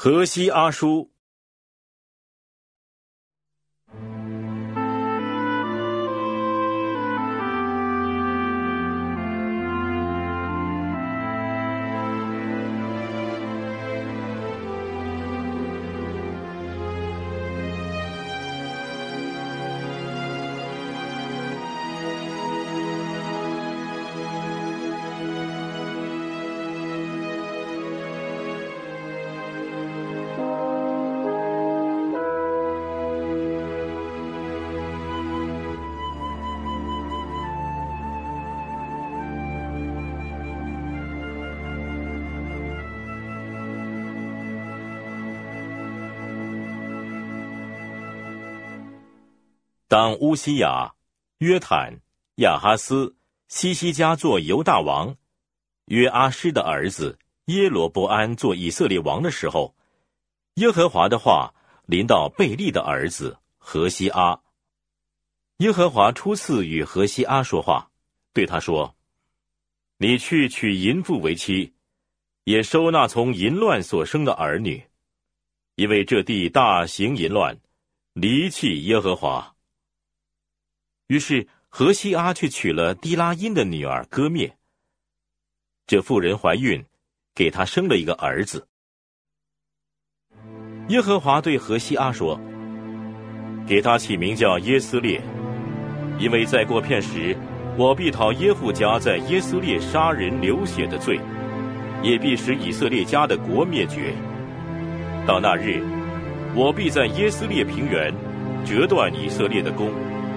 何西阿书。当乌西雅、约坦、亚哈斯、西西家做犹大王，约阿施的儿子耶罗波安做以色列王的时候，耶和华的话临到贝利的儿子何西阿。耶和华初次与何西阿说话，对他说：你去娶淫妇为妻，也收纳从淫乱所生的儿女，因为这地大行淫乱，离弃耶和华。于是何西阿去娶了低拉因的女儿歌灭，这妇人怀孕，给他生了一个儿子。耶和华对何西阿说：给他起名叫耶斯列，因为在过片时，我必讨耶户家在耶斯列杀人流血的罪，也必使以色列家的国灭绝。到那日，我必在耶斯列平原折断以色列的弓。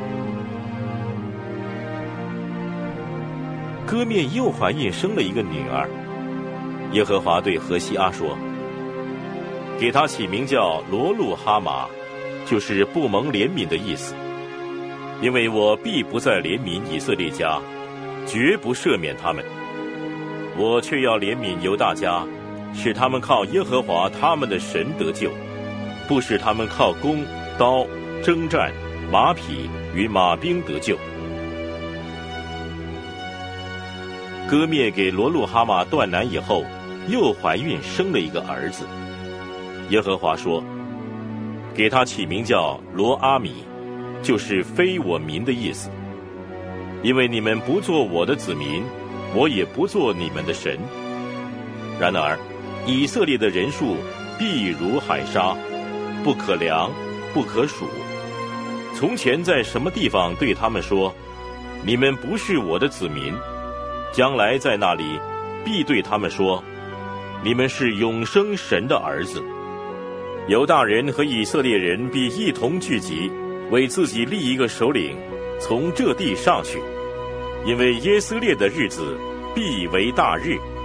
歌灭又怀孕生了一个女儿。耶和华对何西阿说：给他起名叫罗路哈玛，就是不蒙怜悯的意思，因为我必不再怜悯以色列家，绝不赦免他们。我却要怜悯犹大家，使他们靠耶和华他们的神得救，不使他们靠弓、刀、征战、马匹与马兵得救。歌灭给罗路哈玛断奶以后，又怀孕生了一个儿子。耶和华说：给他起名叫罗阿米，就是非我民的意思，因为你们不做我的子民，我也不做你们的神。然而以色列的人数必如海沙，不可量，不可数。从前在什么地方对他们说，你们不是我的子民，将来在那里必对他们说，你们是永生神的儿子。犹大人和以色列人必一同聚集，为自己立一个首领，从这地上去，因为耶斯列的日子必为大日。